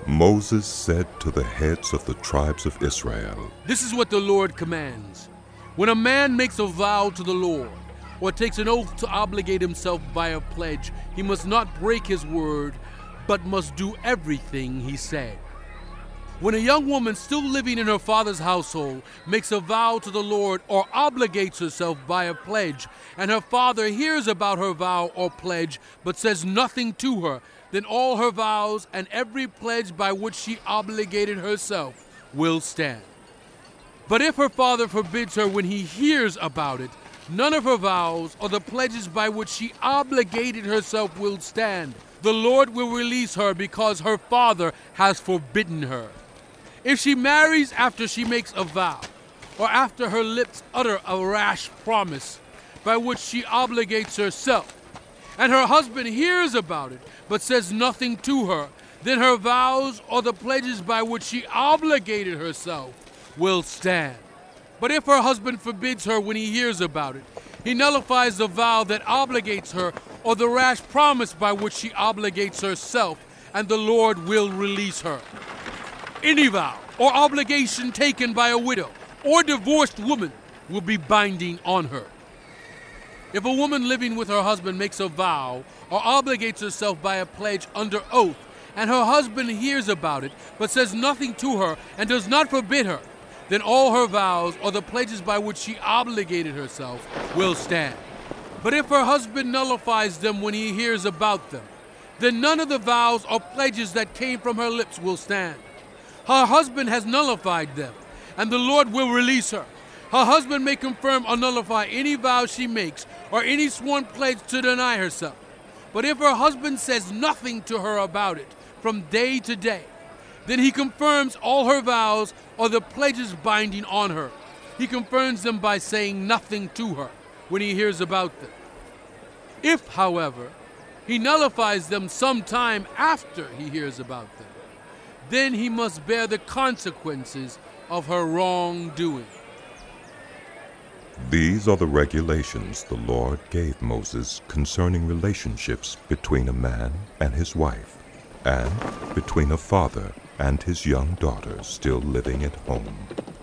Moses said to the heads of the tribes of Israel, "This is what the Lord commands. When a man makes a vow to the Lord, or takes an oath to obligate himself by a pledge, he must not break his word, but must do everything he said. When a young woman still living in her father's household makes a vow to the Lord or obligates herself by a pledge, and her father hears about her vow or pledge but says nothing to her, then all her vows and every pledge by which she obligated herself will stand. But if her father forbids her when he hears about it, none of her vows or the pledges by which she obligated herself will stand. The Lord will release her because her father has forbidden her. If she marries after she makes a vow, or after her lips utter a rash promise by which she obligates herself, and her husband hears about it but says nothing to her, then her vows or the pledges by which she obligated herself will stand. But if her husband forbids her when he hears about it, he nullifies the vow that obligates her or the rash promise by which she obligates herself, and the Lord will release her. Any vow or obligation taken by a widow or divorced woman will be binding on her. If a woman living with her husband makes a vow or obligates herself by a pledge under oath, and her husband hears about it but says nothing to her and does not forbid her, then all her vows or the pledges by which she obligated herself will stand. But if her husband nullifies them when he hears about them, then none of the vows or pledges that came from her lips will stand. Her husband has nullified them, and the Lord will release her. Her husband may confirm or nullify any vow she makes or any sworn pledge to deny herself. But if her husband says nothing to her about it from day to day, then he confirms all her vows or the pledges binding on her. He confirms them by saying nothing to her when he hears about them. If, however, he nullifies them sometime after he hears about them, then he must bear the consequences of her wrongdoing. These are the regulations the Lord gave Moses concerning relationships between a man and his wife, and between a father and his young daughter still living at home.